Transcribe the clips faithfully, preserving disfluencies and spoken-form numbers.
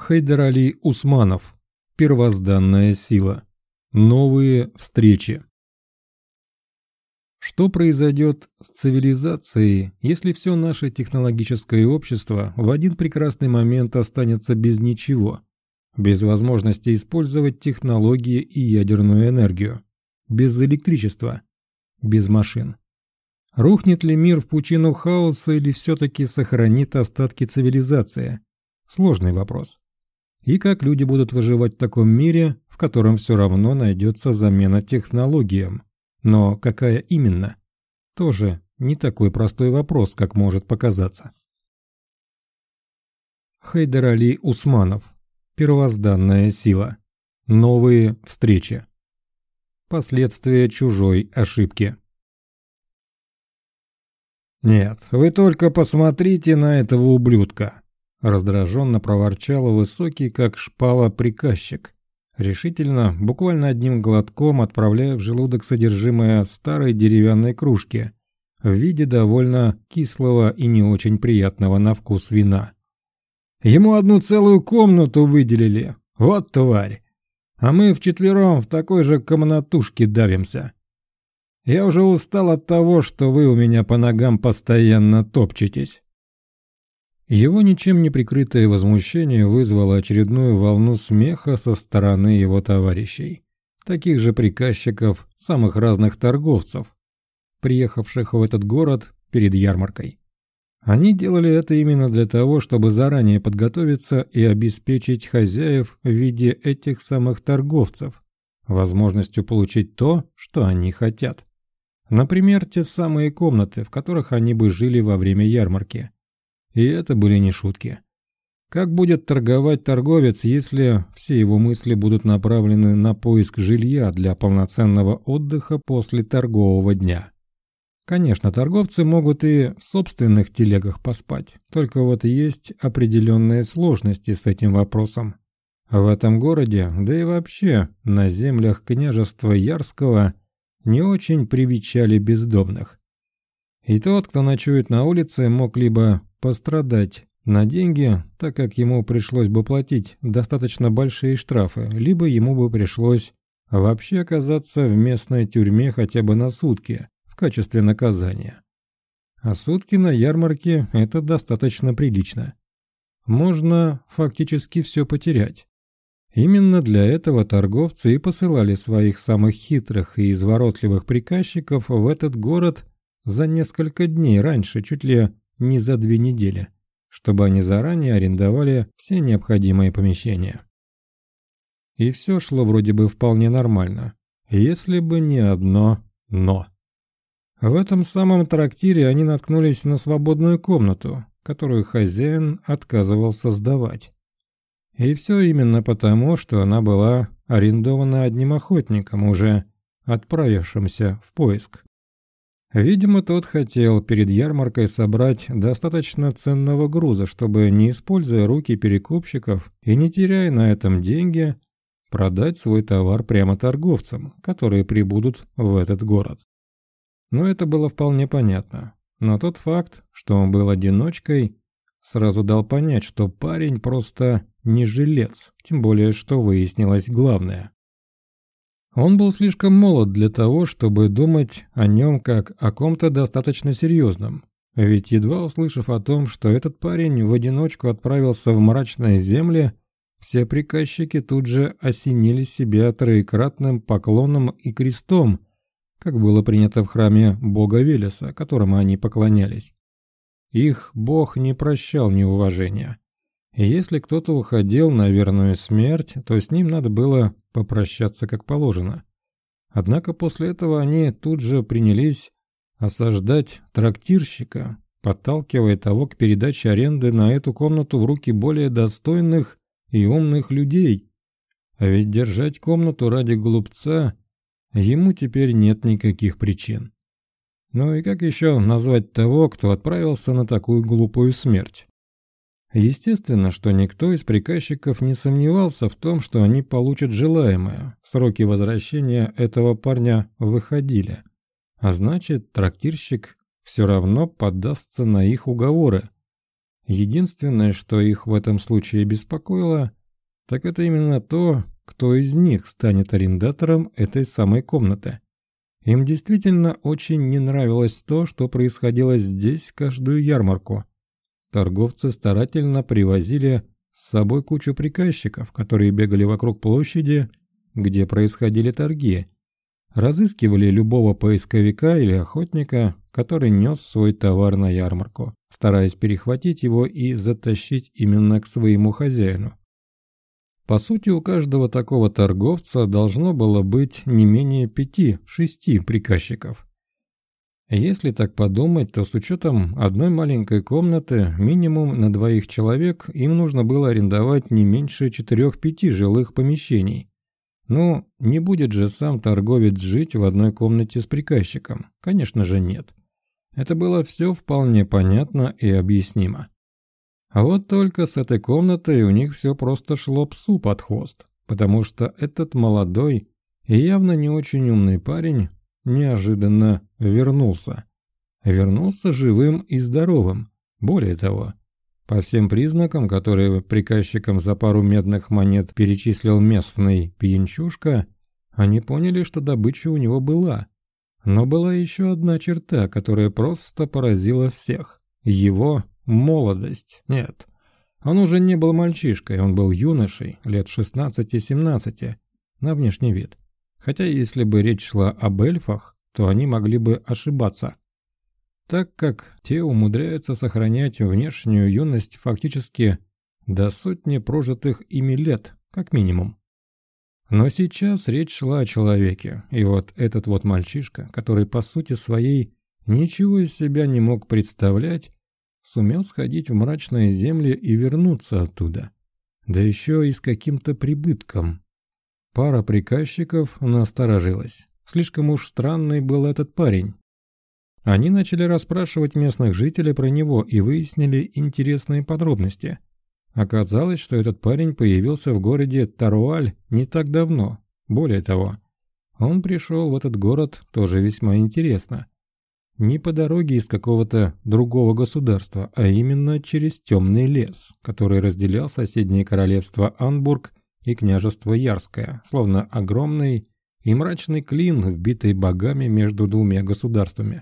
Хайдар-Али Усманов. Первозданная сила. Новые встречи. Что произойдет с цивилизацией, если все наше технологическое общество в один прекрасный момент останется без ничего, без возможности использовать технологии и ядерную энергию, без электричества, без машин? Рухнет ли мир в пучину хаоса или все-таки сохранит остатки цивилизации? Сложный вопрос. И как люди будут выживать в таком мире, в котором все равно найдется замена технологиям? Но какая именно? Тоже не такой простой вопрос, как может показаться. Хайдар-Али Усманов. Первозданная сила. Новые встречи. Последствия чужой ошибки. «Нет, вы только посмотрите на этого ублюдка!» Раздраженно проворчал высокий, как шпала, приказчик, решительно, буквально одним глотком отправляя в желудок содержимое старой деревянной кружки в виде довольно кислого и не очень приятного на вкус вина. «Ему одну целую комнату выделили, вот тварь! А мы вчетвером в такой же комнатушке давимся. Я уже устал от того, что вы у меня по ногам постоянно топчетесь». Его ничем не прикрытое возмущение вызвало очередную волну смеха со стороны его товарищей, таких же приказчиков, самых разных торговцев, приехавших в этот город перед ярмаркой. Они делали это именно для того, чтобы заранее подготовиться и обеспечить хозяев в виде этих самых торговцев возможностью получить то, что они хотят. Например, те самые комнаты, в которых они бы жили во время ярмарки. И это были не шутки. Как будет торговать торговец, если все его мысли будут направлены на поиск жилья для полноценного отдыха после торгового дня? Конечно, торговцы могут и в собственных телегах поспать, только вот есть определенные сложности с этим вопросом. В этом городе, да и вообще на землях княжества Ярского, не очень привечали бездомных. И тот, кто ночует на улице, мог либо пострадать на деньги, так как ему пришлось бы платить достаточно большие штрафы, либо ему бы пришлось вообще оказаться в местной тюрьме хотя бы на сутки в качестве наказания. А сутки на ярмарке – это достаточно прилично. Можно фактически все потерять. Именно для этого торговцы и посылали своих самых хитрых и изворотливых приказчиков в этот город за несколько дней раньше, чуть ли не за две недели, чтобы они заранее арендовали все необходимые помещения. И все шло вроде бы вполне нормально, если бы не одно «но». В этом самом трактире они наткнулись на свободную комнату, которую хозяин отказывался сдавать. И все именно потому, что она была арендована одним охотником, уже отправившимся в поиск. Видимо, тот хотел перед ярмаркой собрать достаточно ценного груза, чтобы, не используя руки перекупщиков и не теряя на этом деньги, продать свой товар прямо торговцам, которые прибудут в этот город. Но это было вполне понятно. Но тот факт, что он был одиночкой, сразу дал понять, что парень просто не жилец, тем более, что выяснилось главное. Он был слишком молод для того, чтобы думать о нем как о ком-то достаточно серьезном. Ведь едва услышав о том, что этот парень в одиночку отправился в мрачные земли, все приказчики тут же осенили себя троекратным поклоном и крестом, как было принято в храме бога Велеса, которому они поклонялись. Их бог не прощал неуважения. И если кто-то уходил на верную смерть, то с ним надо было попрощаться как положено. Однако после этого они тут же принялись осаждать трактирщика, подталкивая того к передаче аренды на эту комнату в руки более достойных и умных людей. А ведь держать комнату ради глупца ему теперь нет никаких причин. Ну и как еще назвать того, кто отправился на такую глупую смерть? Естественно, что никто из приказчиков не сомневался в том, что они получат желаемое. Сроки возвращения этого парня выходили. А значит, трактирщик все равно поддастся на их уговоры. Единственное, что их в этом случае беспокоило, так это именно то, кто из них станет арендатором этой самой комнаты. Им действительно очень не нравилось то, что происходило здесь каждую ярмарку. Торговцы старательно привозили с собой кучу приказчиков, которые бегали вокруг площади, где происходили торги, разыскивали любого поисковика или охотника, который нес свой товар на ярмарку, стараясь перехватить его и затащить именно к своему хозяину. По сути, у каждого такого торговца должно было быть не менее пяти-шести приказчиков. Если так подумать, то с учетом одной маленькой комнаты, минимум на двоих человек, им нужно было арендовать не меньше четырех-пяти жилых помещений. Ну, не будет же сам торговец жить в одной комнате с приказчиком? Конечно же нет. Это было все вполне понятно и объяснимо. А вот только с этой комнатой у них все просто шло псу под хвост, потому что этот молодой и явно не очень умный парень неожиданно вернулся. Вернулся живым и здоровым. Более того, по всем признакам, которые приказчикам за пару медных монет перечислил местный пьянчушка, они поняли, что добыча у него была. Но была еще одна черта, которая просто поразила всех. Его молодость. Нет, он уже не был мальчишкой, он был юношей, лет шестнадцати-семнадцати, на внешний вид. Хотя если бы речь шла об эльфах, то они могли бы ошибаться, так как те умудряются сохранять внешнюю юность фактически до сотни прожитых ими лет, как минимум. Но сейчас речь шла о человеке, и вот этот вот мальчишка, который по сути своей ничего из себя не мог представлять, сумел сходить в мрачные земли и вернуться оттуда, да еще и с каким-то прибытком. Пара приказчиков насторожилась. Слишком уж странный был этот парень. Они начали расспрашивать местных жителей про него и выяснили интересные подробности. Оказалось, что этот парень появился в городе Таруаль не так давно. Более того, он пришел в этот город тоже весьма интересно. Не по дороге из какого-то другого государства, а именно через темный лес, который разделял соседние королевства Анбург и княжество Ярское, словно огромный и мрачный клин, вбитый богами между двумя государствами.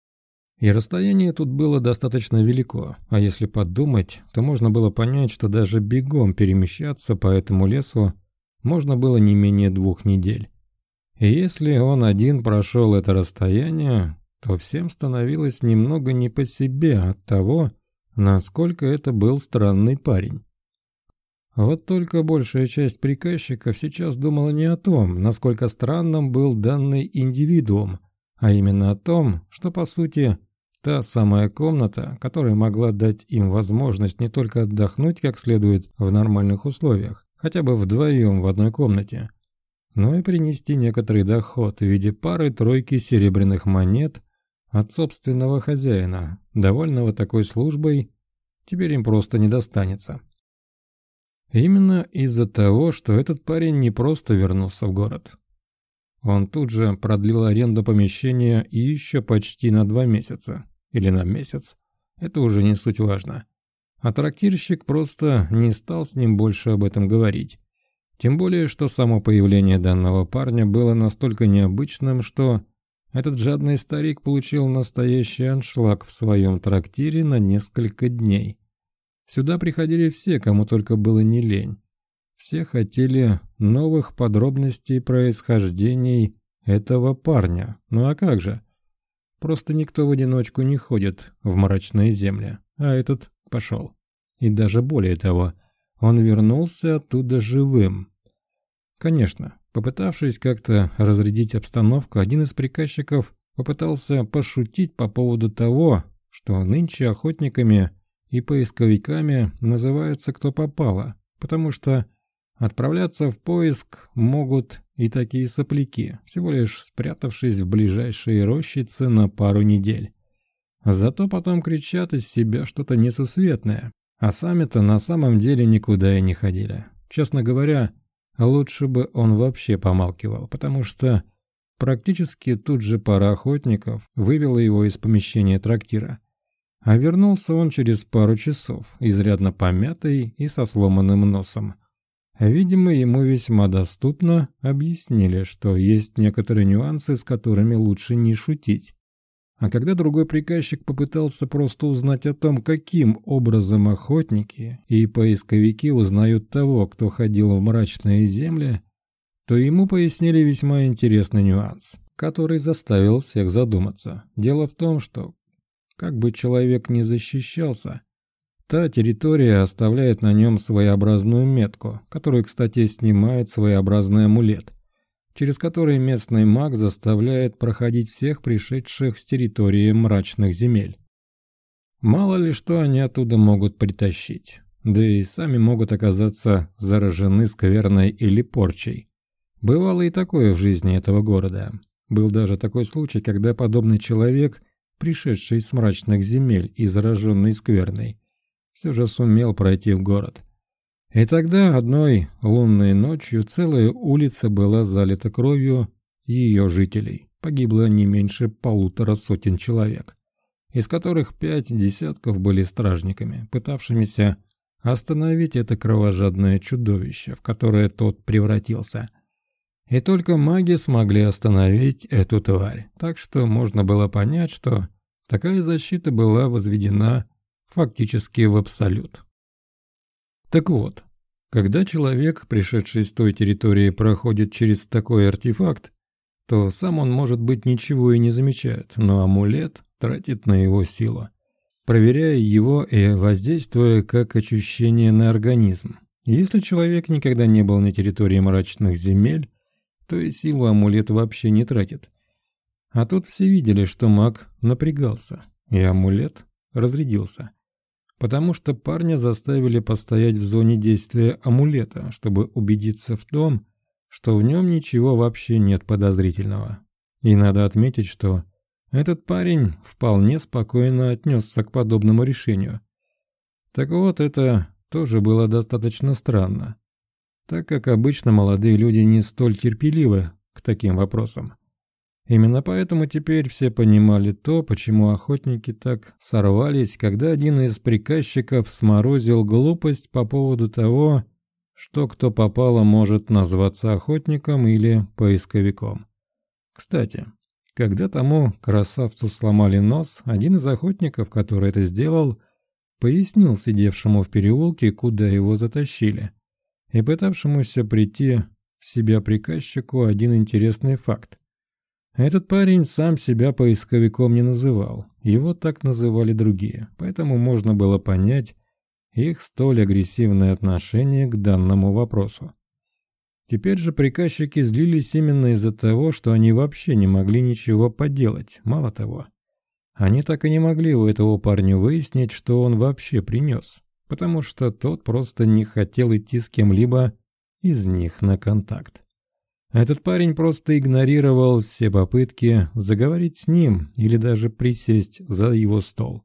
И расстояние тут было достаточно велико, а если подумать, то можно было понять, что даже бегом перемещаться по этому лесу можно было не менее двух недель. И если он один прошел это расстояние, то всем становилось немного не по себе от того, насколько это был странный парень. Вот только большая часть приказчиков сейчас думала не о том, насколько странным был данный индивидуум, а именно о том, что по сути та самая комната, которая могла дать им возможность не только отдохнуть как следует в нормальных условиях, хотя бы вдвоем в одной комнате, но и принести некоторый доход в виде пары-тройки серебряных монет от собственного хозяина, довольного такой службой, теперь им просто не достанется. Именно из-за того, что этот парень не просто вернулся в город. Он тут же продлил аренду помещения и еще почти на два месяца. Или на месяц. Это уже не суть важно. А трактирщик просто не стал с ним больше об этом говорить. Тем более, что само появление данного парня было настолько необычным, что этот жадный старик получил настоящий аншлаг в своем трактире на несколько дней. Сюда приходили все, кому только было не лень. Все хотели новых подробностей происхождений этого парня. Ну а как же? Просто никто в одиночку не ходит в мрачные земли, а этот пошел. И даже более того, он вернулся оттуда живым. Конечно, попытавшись как-то разрядить обстановку, один из приказчиков попытался пошутить по поводу того, что нынче охотниками и поисковиками называются кто попало, потому что отправляться в поиск могут и такие сопляки, всего лишь спрятавшись в ближайшие рощицы на пару недель. Зато потом кричат из себя что-то несусветное, а сами-то на самом деле никуда и не ходили. Честно говоря, лучше бы он вообще помалкивал, потому что практически тут же пара охотников вывела его из помещения трактира. А вернулся он через пару часов, изрядно помятый и со сломанным носом. Видимо, ему весьма доступно объяснили, что есть некоторые нюансы, с которыми лучше не шутить. А когда другой приказчик попытался просто узнать о том, каким образом охотники и поисковики узнают того, кто ходил в мрачные земли, то ему пояснили весьма интересный нюанс, который заставил всех задуматься. Дело в том, что, как бы человек ни защищался, та территория оставляет на нем своеобразную метку, которую, кстати, снимает своеобразный амулет, через который местный маг заставляет проходить всех пришедших с территории мрачных земель. Мало ли что они оттуда могут притащить, да и сами могут оказаться заражены скверной или порчей. Бывало и такое в жизни этого города. Был даже такой случай, когда подобный человек, пришедший с мрачных земель и зараженный скверной, все же сумел пройти в город. И тогда одной лунной ночью целая улица была залита кровью ее жителей. Погибло не меньше полутора сотен человек, из которых пять десятков были стражниками, пытавшимися остановить это кровожадное чудовище, в которое тот превратился. И только маги смогли остановить эту тварь, так что можно было понять, что такая защита была возведена фактически в абсолют. Так вот, когда человек, пришедший с той территории, проходит через такой артефакт, то сам он, может быть, ничего и не замечает, но амулет тратит на его силу, проверяя его и воздействуя как ощущение на организм. Если человек никогда не был на территории мрачных земель, то и силу амулет вообще не тратит. А тут все видели, что маг напрягался, и амулет разрядился. Потому что парня заставили постоять в зоне действия амулета, чтобы убедиться в том, что в нем ничего вообще нет подозрительного. И надо отметить, что этот парень вполне спокойно отнесся к подобному решению. Так вот, это тоже было достаточно странно, так как обычно молодые люди не столь терпеливы к таким вопросам. Именно поэтому теперь все понимали то, почему охотники так сорвались, когда один из приказчиков сморозил глупость по поводу того, что кто попало может назваться охотником или поисковиком. Кстати, когда тому красавцу сломали нос, один из охотников, который это сделал, пояснил сидевшему в переулке, куда его затащили, и пытавшемуся прийти в себя приказчику один интересный факт. Этот парень сам себя поисковиком не называл, его так называли другие, поэтому можно было понять их столь агрессивное отношение к данному вопросу. Теперь же приказчики злились именно из-за того, что они вообще не могли ничего поделать, мало того. Они так и не могли у этого парня выяснить, что он вообще принес, потому что тот просто не хотел идти с кем-либо из них на контакт. Этот парень просто игнорировал все попытки заговорить с ним или даже присесть за его стол.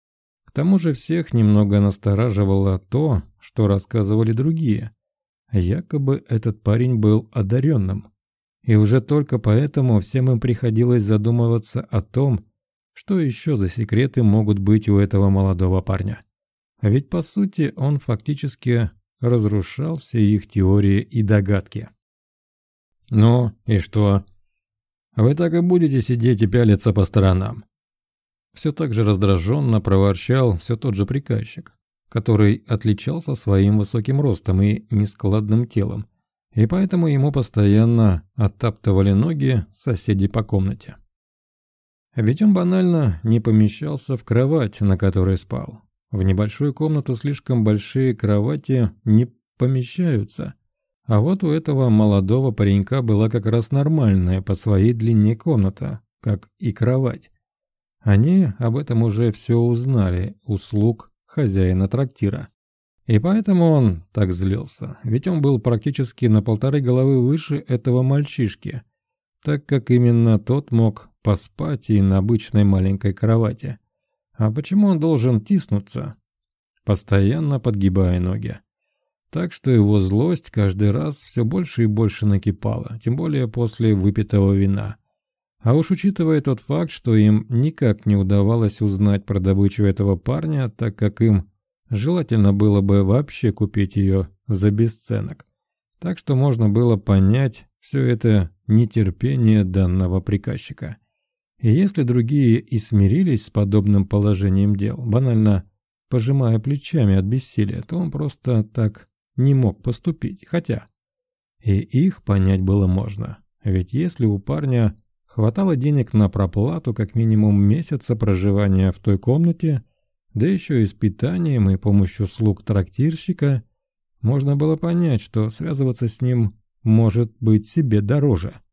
К тому же всех немного настораживало то, что рассказывали другие. Якобы этот парень был одаренным. И уже только поэтому всем им приходилось задумываться о том, что еще за секреты могут быть у этого молодого парня. А ведь по сути он фактически разрушал все их теории и догадки. «Ну, и что? Вы так и будете сидеть и пялиться по сторонам?» Все так же раздраженно проворчал все тот же приказчик, который отличался своим высоким ростом и нескладным телом, и поэтому ему постоянно оттаптывали ноги соседи по комнате. Ведь он банально не помещался в кровать, на которой спал. В небольшую комнату слишком большие кровати не помещаются. А вот у этого молодого паренька была как раз нормальная по своей длине комната, как и кровать. Они об этом уже все узнали у слуг хозяина трактира. И поэтому он так злился, ведь он был практически на полторы головы выше этого мальчишки, так как именно тот мог поспать и на обычной маленькой кровати. А почему он должен тиснуться, постоянно подгибая ноги? Так что его злость каждый раз все больше и больше накипала, тем более после выпитого вина. А уж учитывая тот факт, что им никак не удавалось узнать про добычу этого парня, так как им желательно было бы вообще купить ее за бесценок. Так что можно было понять все это нетерпение данного приказчика. И если другие и смирились с подобным положением дел, банально пожимая плечами от бессилия, то он просто так не мог поступить. Хотя и их понять было можно. Ведь если у парня хватало денег на проплату как минимум месяца проживания в той комнате, да еще и с питанием и помощью слуг трактирщика, можно было понять, что связываться с ним может быть себе дороже.